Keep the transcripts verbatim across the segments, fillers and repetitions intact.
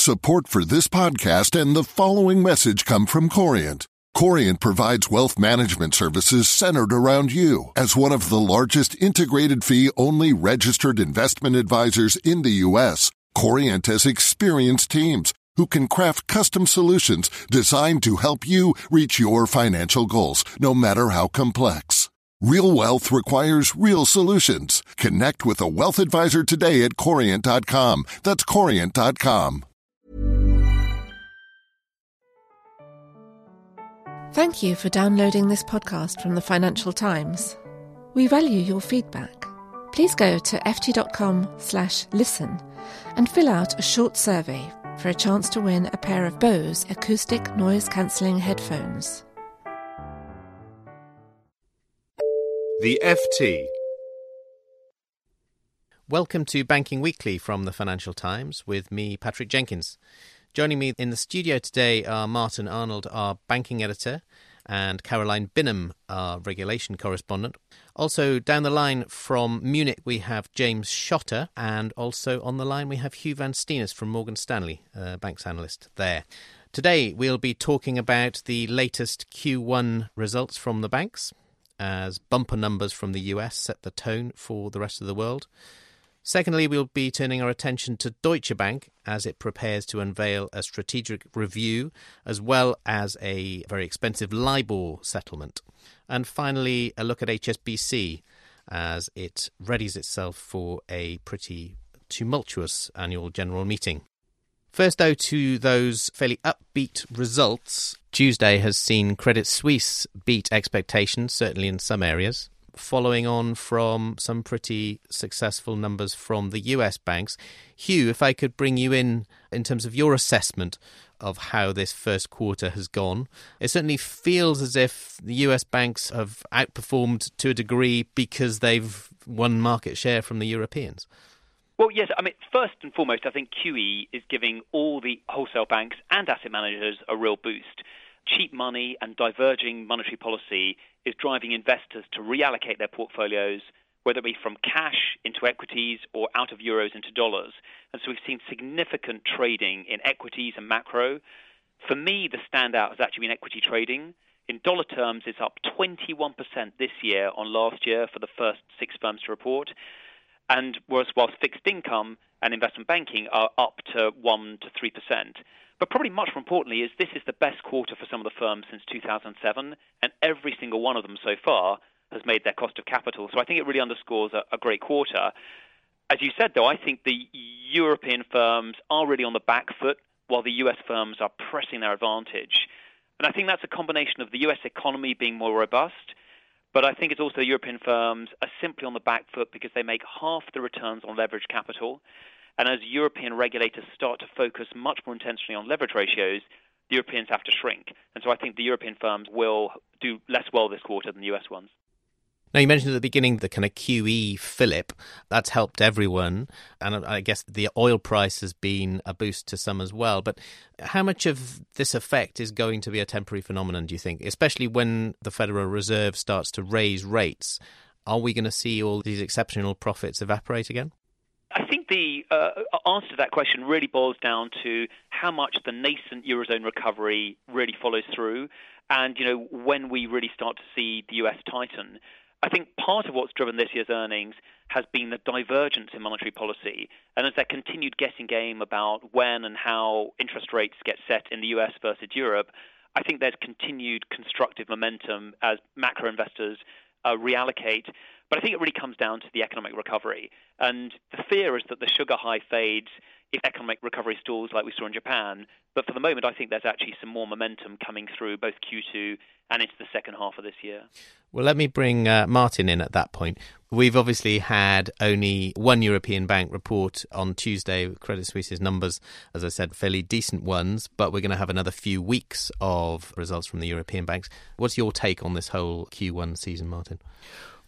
Support for this podcast and the following message come from Corient. Corient provides wealth management services centered around you. As one of the largest integrated fee-only registered investment advisors in the U S, Corient has experienced teams who can craft custom solutions designed to help you reach your financial goals, no matter how complex. Real wealth requires real solutions. Connect with a wealth advisor today at corient dot com. That's corient dot com. Thank you for downloading this podcast from the Financial Times. We value your feedback. Please go to ft.com slash listen and fill out a short survey for a chance to win a pair of Bose acoustic noise-cancelling headphones. The F T. Welcome to Banking Weekly from the Financial Times with me, Patrick Jenkins. Joining me in the studio today are Martin Arnold, our banking editor, and Caroline Binham, our regulation correspondent. Also down the line from Munich we have James Schotter, and also on the line we have Hugh Van Steenis from Morgan Stanley, uh, banks analyst there. Today we'll be talking about the latest Q one results from the banks, as bumper numbers from the U S set the tone for the rest of the world. Secondly, we'll be turning our attention to Deutsche Bank as it prepares to unveil a strategic review as well as a very expensive LIBOR settlement. And finally, a look at H S B C as it readies itself for a pretty tumultuous annual general meeting. First, though, to those fairly upbeat results. Tuesday has seen Credit Suisse beat expectations, certainly in some areas, following on from some pretty successful numbers from the U S banks. Hugh, if I could bring you in in terms of your assessment of how this first quarter has gone. It certainly feels as if the U S banks have outperformed to a degree because they've won market share from the Europeans. Well, yes, I mean, first and foremost, I think Q E is giving all the wholesale banks and asset managers a real boost. Cheap money and diverging monetary policy is driving investors to reallocate their portfolios, whether it be from cash into equities or out of euros into dollars. And so we've seen significant trading in equities and macro. For me, the standout has actually been equity trading. In dollar terms, it's up twenty-one percent this year on last year for the first six firms to report. And whereas whilst fixed income and investment banking are up to one to three percent. But probably much more importantly is this is the best quarter for some of the firms since two thousand seven, and every single one of them so far has made their cost of capital. So I think it really underscores a, a great quarter. As you said, though, I think the European firms are really on the back foot while the U S firms are pressing their advantage. And I think that's a combination of the U S economy being more robust, but I think it's also the European firms are simply on the back foot because they make half the returns on leveraged capital. And as European regulators start to focus much more intensely on leverage ratios, the Europeans have to shrink. And so I think the European firms will do less well this quarter than the U S ones. Now, you mentioned at the beginning the kind of Q E fillip. That's helped everyone. And I guess the oil price has been a boost to some as well. But how much of this effect is going to be a temporary phenomenon, do you think? Especially when the Federal Reserve starts to raise rates. Are we going to see all these exceptional profits evaporate again? I think the uh, answer to that question really boils down to how much the nascent Eurozone recovery really follows through and, you know, when we really start to see the U S tighten. I think part of what's driven this year's earnings has been the divergence in monetary policy. And as that continued guessing game about when and how interest rates get set in the U S versus Europe, I think there's continued constructive momentum as macro investors uh, reallocate. But I think it really comes down to the economic recovery. And the fear is that the sugar high fades if economic recovery stalls like we saw in Japan. But for the moment, I think there's actually some more momentum coming through both Q two and into the second half of this year. Well, let me bring uh, Martin in at that point. We've obviously had only one European bank report on Tuesday, Credit Suisse's numbers, as I said, fairly decent ones, but we're going to have another few weeks of results from the European banks. What's your take on this whole Q one season, Martin?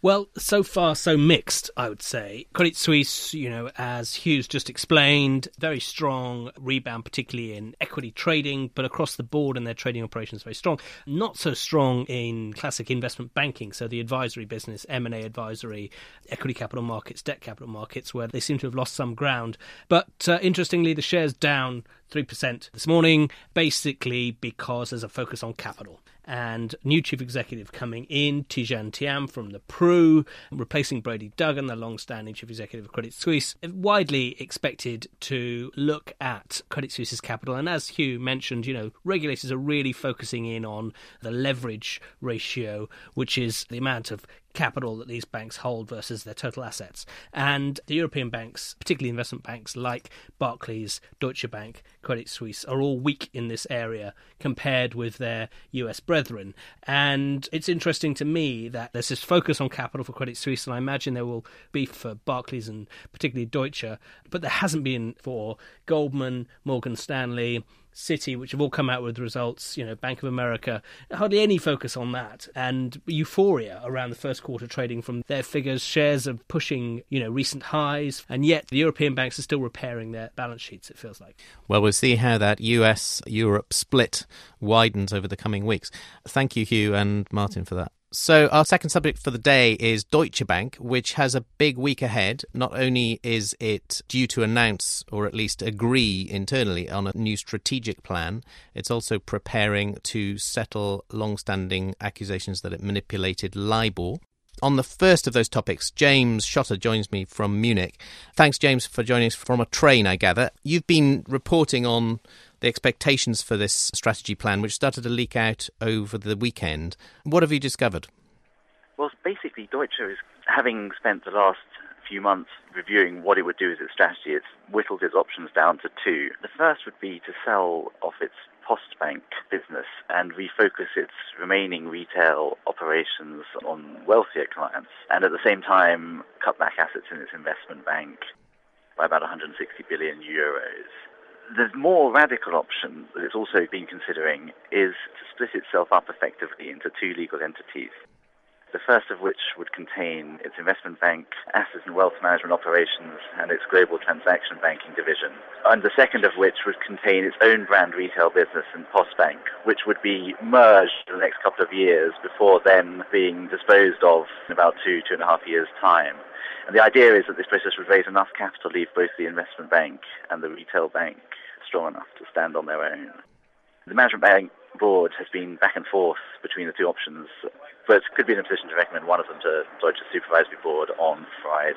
Well, so far so mixed, I would say. Credit Suisse, you know, as Hugh's just explained, very strong rebound, particularly in equity trading, but across the board and their trading operations very strong. Not so strong in classic investment banking, so the advisory business, M and A advisory, equity capital markets, debt capital markets, where they seem to have lost some ground. But uh, interestingly, the share's down three percent this morning, basically because there's a focus on capital. And new chief executive coming in, Tidjane Thiam from the Pru, replacing Brady Duggan, the long-standing chief executive of Credit Suisse, widely expected to look at Credit Suisse's capital. And as Hugh mentioned, you know, regulators are really focusing in on the leverage ratio, which is the amount of capital that these banks hold versus their total assets. And the European banks, particularly investment banks like Barclays, Deutsche Bank, Credit Suisse, are all weak in this area compared with their U S brethren. And it's interesting to me that there's this focus on capital for Credit Suisse, and I imagine there will be for Barclays and particularly Deutsche, but there hasn't been for Goldman, Morgan Stanley, Citi, which have all come out with results, you know, Bank of America, hardly any focus on that, and euphoria around the first quarter trading from their figures. Shares are pushing, you know, recent highs, and yet the European banks are still repairing their balance sheets, it feels like. Well, we'll see how that U S-Europe split widens over the coming weeks. Thank you, Hugh and Martin, for that. So our second subject for the day is Deutsche Bank, which has a big week ahead. Not only is it due to announce, or at least agree internally, on a new strategic plan, it's also preparing to settle long-standing accusations that it manipulated LIBOR. On the first of those topics, James Schotter joins me from Munich. Thanks, James, for joining us from a train, I gather. You've been reporting on the expectations for this strategy plan, which started to leak out over the weekend. What have you discovered? Well, basically, Deutsche is, having spent the last few months reviewing what it would do as its strategy, it's whittled its options down to two. The first would be to sell off its Postbank business and refocus its remaining retail operations on wealthier clients, and at the same time cut back assets in its investment bank by about one hundred sixty billion euros. The more radical option that it's also been considering is to split itself up effectively into two legal entities. The first of which would contain its investment bank, asset and wealth management operations, and its global transaction banking division. And the second of which would contain its own brand retail business and Postbank, which would be merged in the next couple of years before then being disposed of in about two, two and a half years' time. And the idea is that this process would raise enough capital to leave both the investment bank and the retail bank strong enough to stand on their own. The management bank board has been back and forth between the two options, but could be in a position to recommend one of them to Deutsche's supervisory board on Friday.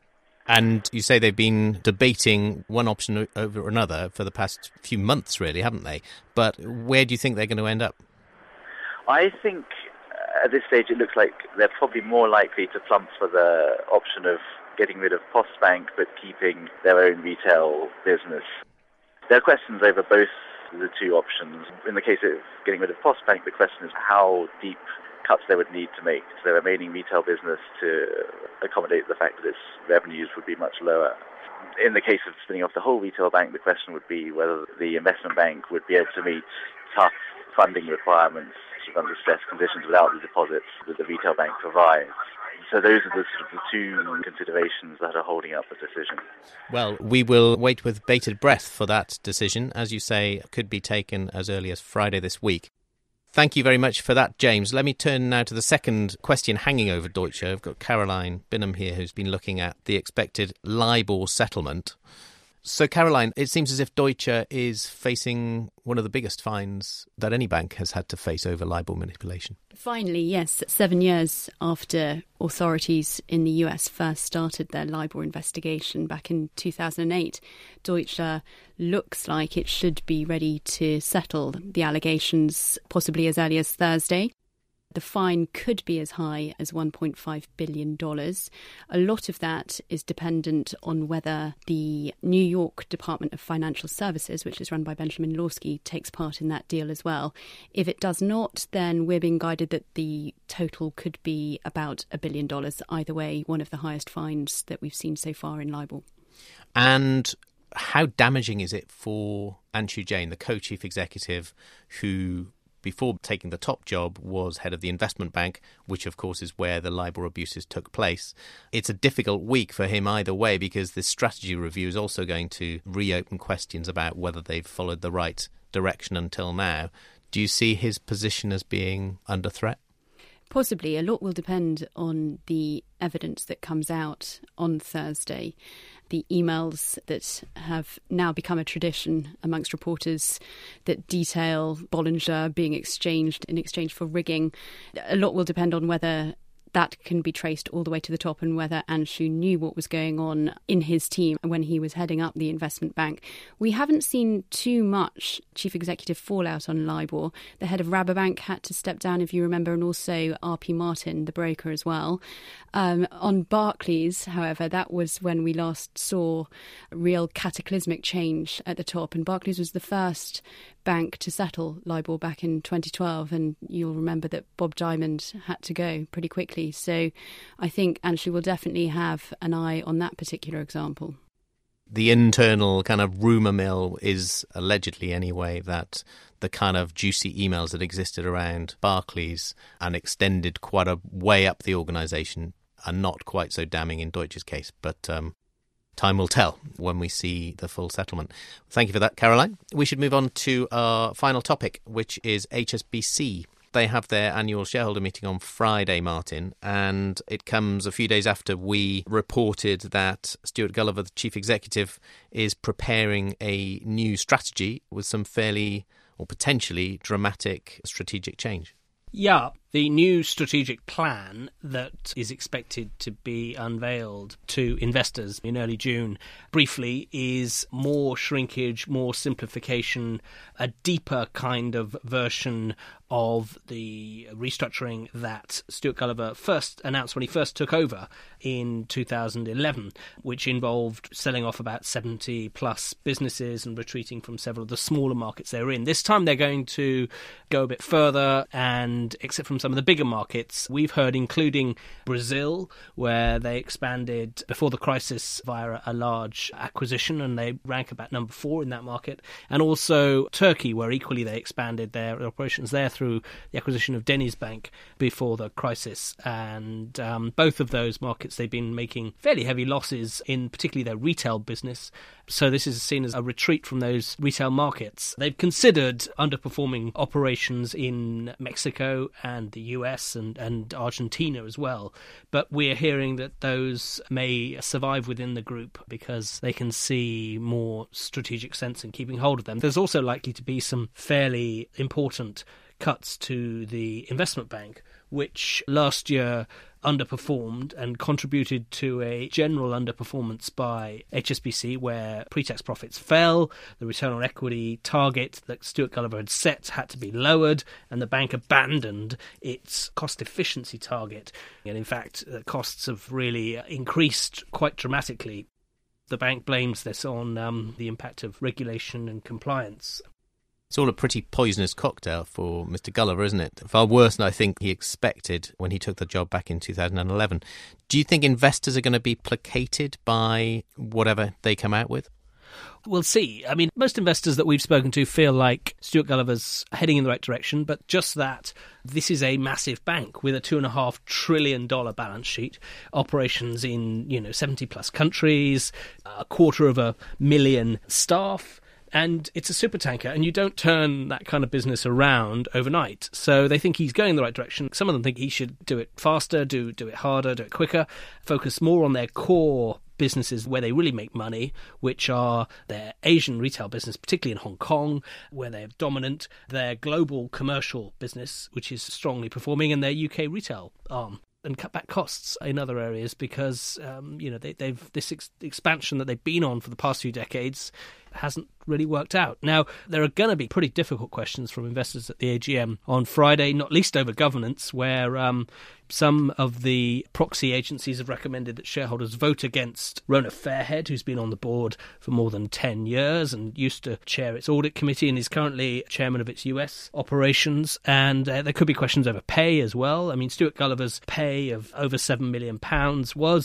And you say they've been debating one option over another for the past few months, really, haven't they? But where do you think they're going to end up? I think at this stage it looks like they're probably more likely to plump for the option of getting rid of Postbank but keeping their own retail business. There are questions over both the two options. In the case of getting rid of Postbank, the question is how deep cuts they would need to make to their remaining retail business to accommodate the fact that its revenues would be much lower. In the case of spinning off the whole retail bank, the question would be whether the investment bank would be able to meet tough funding requirements under stress conditions without the deposits that the retail bank provides. So those are the sort of the two considerations that are holding up the decision. Well, we will wait with bated breath for that decision. As you say, could be taken as early as Friday this week. Thank you very much for that, James. Let me turn now to the second question hanging over Deutsche. I've got Caroline Binham here, who's been looking at the expected LIBOR settlement. So, Caroline, it seems as if Deutsche is facing one of the biggest fines that any bank has had to face over LIBOR manipulation. Finally, yes, seven years after authorities in the U S first started their LIBOR investigation back in two thousand eight, Deutsche looks like it should be ready to settle the allegations possibly as early as Thursday. The fine could be as high as one point five billion dollars. A lot of that is dependent on whether the New York Department of Financial Services, which is run by Benjamin Lawsky, takes part in that deal as well. If it does not, then we're being guided that the total could be about a billion dollars. Either way, one of the highest fines that we've seen so far in LIBOR. And how damaging is it for Anshu Jain, the co-chief executive, who before taking the top job, was head of the investment bank, which of course is where the LIBOR abuses took place. It's a difficult week for him either way, because this strategy review is also going to reopen questions about whether they've followed the right direction until now. Do you see his position as being under threat? Possibly. A lot will depend on the evidence that comes out on Thursday. The emails that have now become a tradition amongst reporters that detail Bollinger being exchanged in exchange for rigging. A lot will depend on whether that can be traced all the way to the top and whether Anshu knew what was going on in his team when he was heading up the investment bank. We haven't seen too much chief executive fallout on LIBOR. The head of Rabobank had to step down, if you remember, and also R P Martin, the broker, as well. Um, on Barclays, however, that was when we last saw real cataclysmic change at the top, and Barclays was the first bank to settle LIBOR back in twenty twelve, and you'll remember that Bob Diamond had to go pretty quickly. So I think Anshu will definitely have an eye on that particular example. The internal kind of rumour mill is allegedly, anyway, that the kind of juicy emails that existed around Barclays and extended quite a way up the organisation are not quite so damning in Deutsche's case. But um, time will tell when we see the full settlement. Thank you for that, Caroline. We should move on to our final topic, which is H S B C. They have their annual shareholder meeting on Friday, Martin, and it comes a few days after we reported that Stuart Gulliver, the chief executive, is preparing a new strategy with some fairly or potentially dramatic strategic change. Yeah, the new strategic plan that is expected to be unveiled to investors in early June, briefly, is more shrinkage, more simplification, a deeper kind of version of the restructuring that Stuart Gulliver first announced when he first took over in two thousand eleven, which involved selling off about seventy plus businesses and retreating from several of the smaller markets they were in. This time they're going to go a bit further and exit from some of the bigger markets. We've heard, including Brazil, where they expanded before the crisis via a large acquisition, and they rank about number four in that market, and also Turkey, where equally they expanded their operations there through the acquisition of DenizBank before the crisis. And um, both of those markets, they've been making fairly heavy losses in particularly their retail business. So this is seen as a retreat from those retail markets. They've considered underperforming operations in Mexico and the U S and, and Argentina as well. But we're hearing that those may survive within the group because they can see more strategic sense in keeping hold of them. There's also likely to be some fairly important cuts to the investment bank, which last year underperformed and contributed to a general underperformance by H S B C, where pre-tax profits fell, the return on equity target that Stuart Gulliver had set had to be lowered, and the bank abandoned its cost efficiency target. And in fact, the costs have really increased quite dramatically. The bank blames this on um, the impact of regulation and compliance. It's all a pretty poisonous cocktail for Mister Gulliver, isn't it? Far worse than I think he expected when he took the job back in two thousand eleven. Do you think investors are going to be placated by whatever they come out with? We'll see. I mean, most investors that we've spoken to feel like Stuart Gulliver's heading in the right direction, but just that, this is a massive bank with a two and a half trillion dollar balance sheet, operations in, you know, seventy plus countries, a quarter of a million staff. And it's a supertanker, and you don't turn that kind of business around overnight. So they think he's going in the right direction. Some of them think he should do it faster, do do it harder, do it quicker, focus more on their core businesses where they really make money, which are their Asian retail business, particularly in Hong Kong, where they're dominant, their global commercial business, which is strongly performing, and their U K retail arm. And cut back costs in other areas because, um, you know, they, they've this ex- expansion that they've been on for the past few decades hasn't really worked out. Now, there are going to be pretty difficult questions from investors at the A G M on Friday, not least over governance, where um, some of the proxy agencies have recommended that shareholders vote against Rona Fairhead, who's been on the board for more than ten years and used to chair its audit committee and is currently chairman of its U S operations. And uh, there could be questions over pay as well. I mean, Stuart Gulliver's pay of over seven million pounds was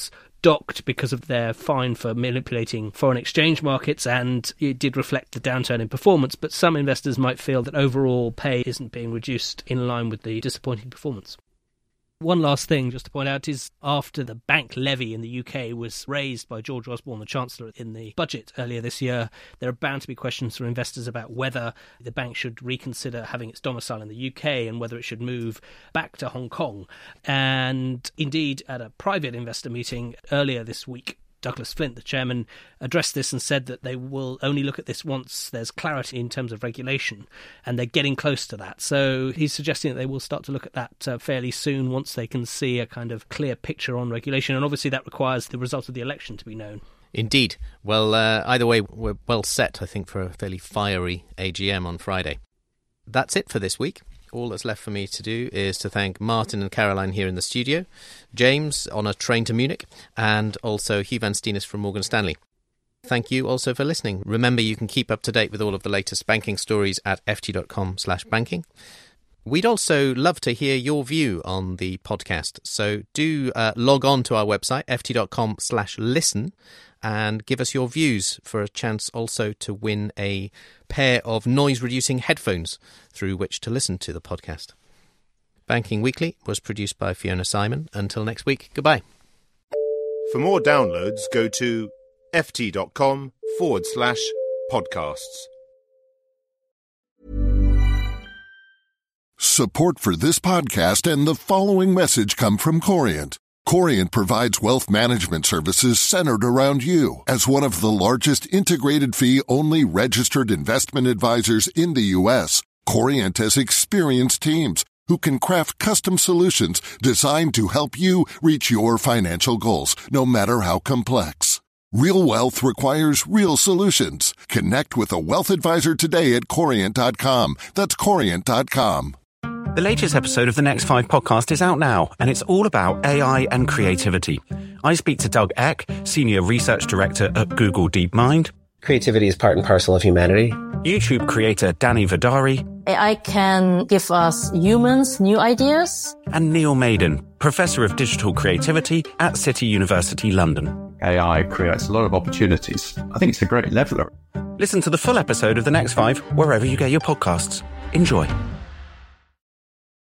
docked because of their fine for manipulating foreign exchange markets, and it did reflect the downturn in performance. But some investors might feel that overall pay isn't being reduced in line with the disappointing performance. One last thing just to point out is after the bank levy in the U K was raised by George Osborne, the Chancellor, in the budget earlier this year, there are bound to be questions from investors about whether the bank should reconsider having its domicile in the U K and whether it should move back to Hong Kong. And indeed, at a private investor meeting earlier this week, Douglas Flint, the chairman, addressed this and said that they will only look at this once there's clarity in terms of regulation, and they're getting close to that. So he's suggesting that they will start to look at that uh, fairly soon once they can see a kind of clear picture on regulation, and obviously that requires the result of the election to be known. Indeed. Well, uh, either way, we're well set, I think, for a fairly fiery A G M on Friday. That's it for this week. All that's left for me to do is to thank Martin and Caroline here in the studio, James on a train to Munich, and also Hugh Van Steenis from Morgan Stanley. Thank you also for listening. Remember, you can keep up to date with all of the latest banking stories at ft.com slash banking. We'd also love to hear your view on the podcast, so do uh, log on to our website, ft.com slash listen, and give us your views for a chance also to win a pair of noise-reducing headphones through which to listen to the podcast. Banking Weekly was produced by Fiona Simon. Until next week, goodbye. For more downloads, go to ft.com forward slash podcasts. Support for this podcast and the following message come from Corient. Corient provides wealth management services centered around you. As one of the largest integrated fee-only registered investment advisors in the U S, Corient has experienced teams who can craft custom solutions designed to help you reach your financial goals, no matter how complex. Real wealth requires real solutions. Connect with a wealth advisor today at corient dot com. That's corient dot com. The latest episode of the Next Five podcast is out now, and it's all about A I and creativity. I speak to Doug Eck, Senior Research Director at Google DeepMind. Creativity is part and parcel of humanity. YouTube creator Danny Vidari. A I can give us humans new ideas. And Neil Maiden, Professor of Digital Creativity at City University London. A I creates a lot of opportunities. I think it's a great leveler. Listen to the full episode of The Next Five wherever you get your podcasts. Enjoy.